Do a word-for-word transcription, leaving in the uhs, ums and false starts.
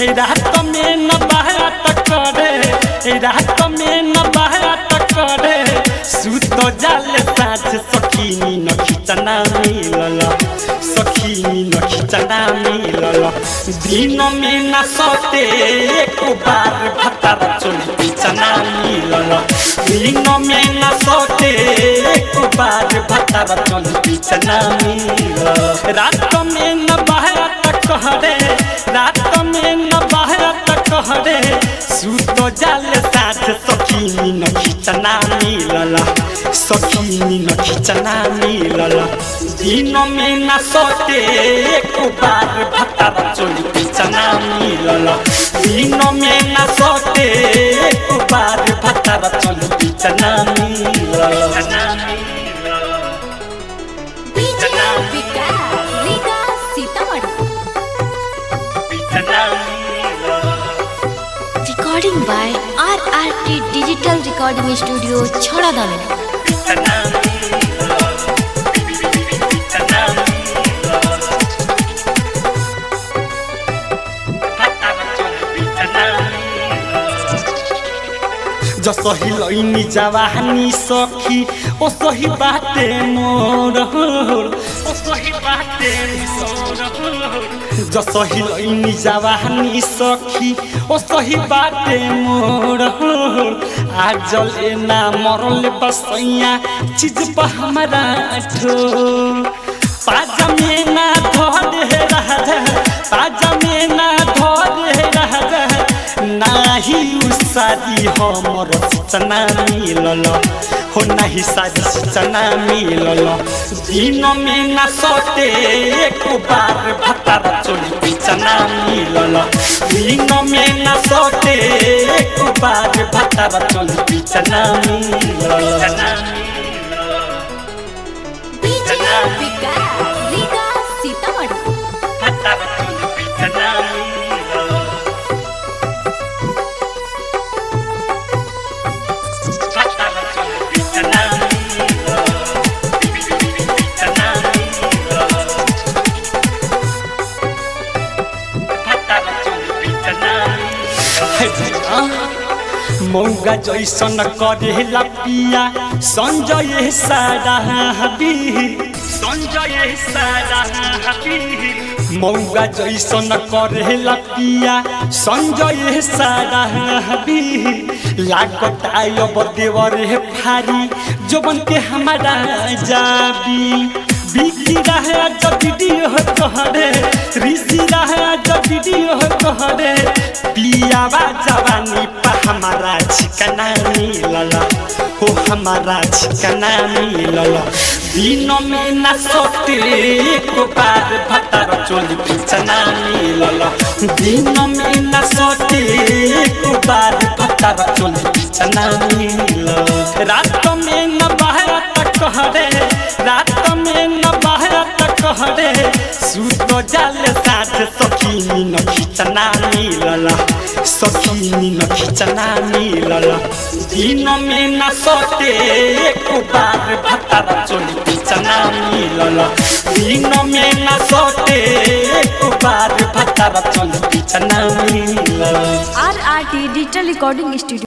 रात में न बात करे रात में न बात करे सुत जाल साँझ सखी न खिचना मिलल सखी न खिचना मिलल दिन में न सते एक बार भतार चोली खिचना मिलल दिन में न सते एक बार भतार चोली खिचना मिलल रात में न बात करे रात में न बात करे सुत जाल साँझ सखी न खिचना मिलल सखी न खिचना मिलल दिन में न सते एक बार भतार चोली खिचना मिलल दिन में न सते एक बार भतार चोली खिचना मिलल Recording by R R T Digital Recording Studio, Chhadadal. जसही लैनी जवानी सखी ओ सही बाटे मोर ओ सही बाटे मोर जसही लैनी जवानी सखी ओ सही बाटे मोर आजल एना मरल बसैया चीज पर हमारा ठो पाजा में ना धर राजा पाजा में ना धर राजा नाही उसारी हमर सूचना मिलल हो नाही सारी सूचना मिलल दिन में न सते एक बार भतार चोली खिचना मिलल दिन में न सते एक बार भतार चोली खिचना मिलल मौगा जैसन करेला पिया संजय सारा हबी संजय सारा हबी मौगा जैसन करेला पिया संजय सारा हबी लागत आयब देवर फारी जोबन के हमारा जाबी बिकी रहा जब वीडियो कहरे ऋषि रहा जब वीडियो कहरे पियावा जवानी पर हमारा छिकना मिलल हो हमारा छिकना मिलल दिन में न सते एक बार भतार चोली खिचना मिलल दिन में न सते एक बार भतार चोली खिचना मिलल रात में न बात कहरे रात में न बात कहरे सुत जाल साँझ सखी न खिचना मिलल सखी न खिचना मिलल दिन में न सते एक बार भतार चोली खिचना मिलल दिन में न सते एक बार भतार चोली खिचना मिलल R R T Digital Recording Studio.